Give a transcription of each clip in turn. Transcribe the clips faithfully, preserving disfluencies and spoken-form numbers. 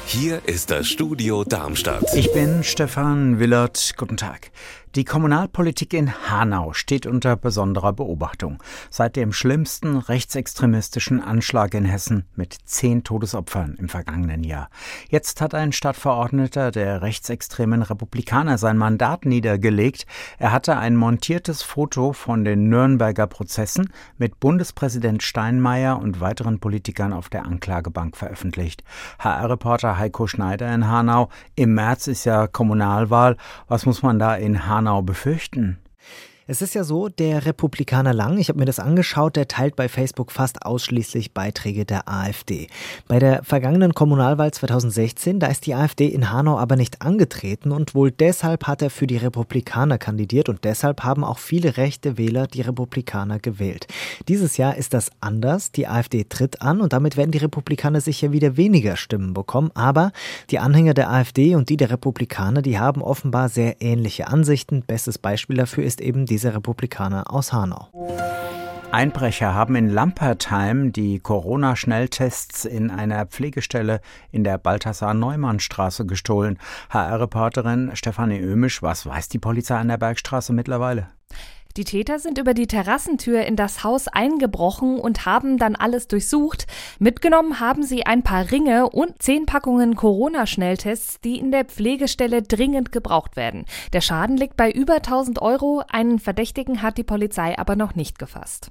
Hier ist das Studio Darmstadt. Ich bin Stefan Willert. Guten Tag. Die Kommunalpolitik in Hanau steht unter besonderer Beobachtung. Seit dem schlimmsten rechtsextremistischen Anschlag in Hessen mit zehn Todesopfern im vergangenen Jahr. Jetzt hat ein Stadtverordneter der rechtsextremen Republikaner sein Mandat niedergelegt. Er hatte ein montiertes Foto von den Nürnberger Prozessen mit Bundespräsident Steinmeier und weiteren Politikern auf der Anklagebank veröffentlicht. H R-Reporter Heiko Schneider in Hanau. Im März ist ja Kommunalwahl. Was muss man da in Hanau befürchten? Es ist ja so, der Republikaner Lang, ich habe mir das angeschaut, der teilt bei Facebook fast ausschließlich Beiträge der AfD. Bei der vergangenen Kommunalwahl zweitausendsechzehn, da ist die AfD in Hanau aber nicht angetreten und wohl deshalb hat er für die Republikaner kandidiert und deshalb haben auch viele rechte Wähler die Republikaner gewählt. Dieses Jahr ist das anders, die AfD tritt an und damit werden die Republikaner sicher wieder weniger Stimmen bekommen, aber die Anhänger der AfD und die der Republikaner, die haben offenbar sehr ähnliche Ansichten. Bestes Beispiel dafür ist eben die dieser Republikaner aus Hanau. Einbrecher haben in Lampertheim die Corona-Schnelltests in einer Pflegestelle in der Balthasar-Neumann-Straße gestohlen. H R-Reporterin Stefanie Ömisch, was weiß die Polizei an der Bergstraße mittlerweile? Die Täter sind über die Terrassentür in das Haus eingebrochen und haben dann alles durchsucht. Mitgenommen haben sie ein paar Ringe und zehn Packungen Corona-Schnelltests, die in der Pflegestelle dringend gebraucht werden. Der Schaden liegt bei über tausend Euro. Einen Verdächtigen hat die Polizei aber noch nicht gefasst.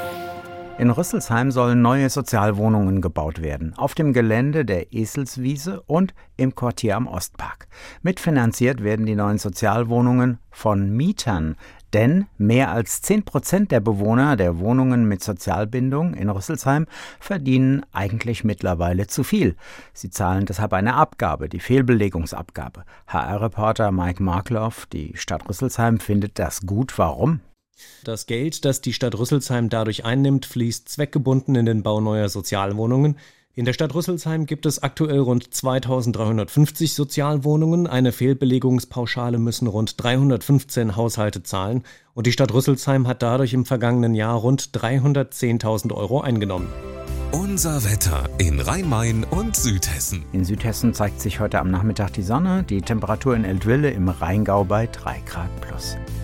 In Rüsselsheim sollen neue Sozialwohnungen gebaut werden. Auf dem Gelände der Eselswiese und im Quartier am Ostpark. Mitfinanziert werden die neuen Sozialwohnungen von Mietern. Denn mehr als zehn Prozent der Bewohner der Wohnungen mit Sozialbindung in Rüsselsheim verdienen eigentlich mittlerweile zu viel. Sie zahlen deshalb eine Abgabe, die Fehlbelegungsabgabe. H R-Reporter Mike Markloff, die Stadt Rüsselsheim findet das gut. Warum? Das Geld, das die Stadt Rüsselsheim dadurch einnimmt, fließt zweckgebunden in den Bau neuer Sozialwohnungen. In der Stadt Rüsselsheim gibt es aktuell rund zweitausenddreihundertfünfzig Sozialwohnungen. Eine Fehlbelegungspauschale müssen rund dreihundertfünfzehn Haushalte zahlen. Und die Stadt Rüsselsheim hat dadurch im vergangenen Jahr rund dreihundertzehntausend Euro eingenommen. Unser Wetter in Rhein-Main und Südhessen. In Südhessen zeigt sich heute am Nachmittag die Sonne. Die Temperatur in Eltville im Rheingau bei drei Grad plus.